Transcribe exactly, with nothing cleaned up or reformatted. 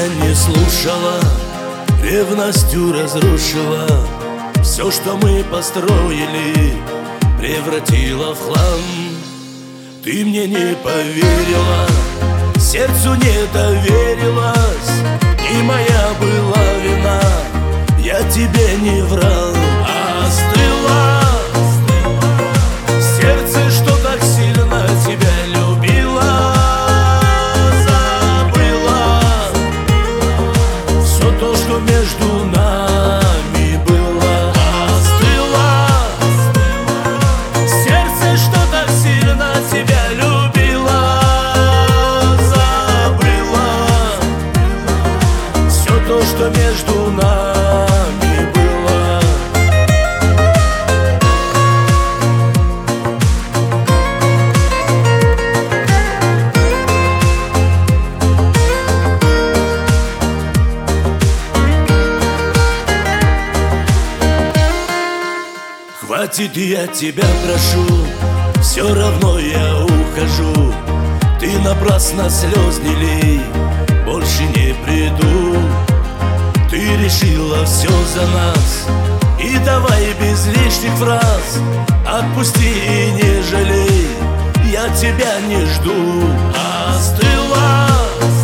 меня не слушала, ревностью разрушила. Все, что мы построили, превратила в хлам. Ты мне не поверила, сердцу не доверилась. Не моя была вина, я тебе не врал. Остыла сердце, что так сильно тебя любило. Забыла все то, что между нами было. Остыла сердце, что так сильно тебя любило. Забыла все то, что между нами было. Хватит, я тебя прошу, все равно я ухожу. Ты напрасно слез не лей, больше не приду. Ты решила все за нас, и давай без лишних фраз. Отпусти и не жалей, я тебя не жду. Остыла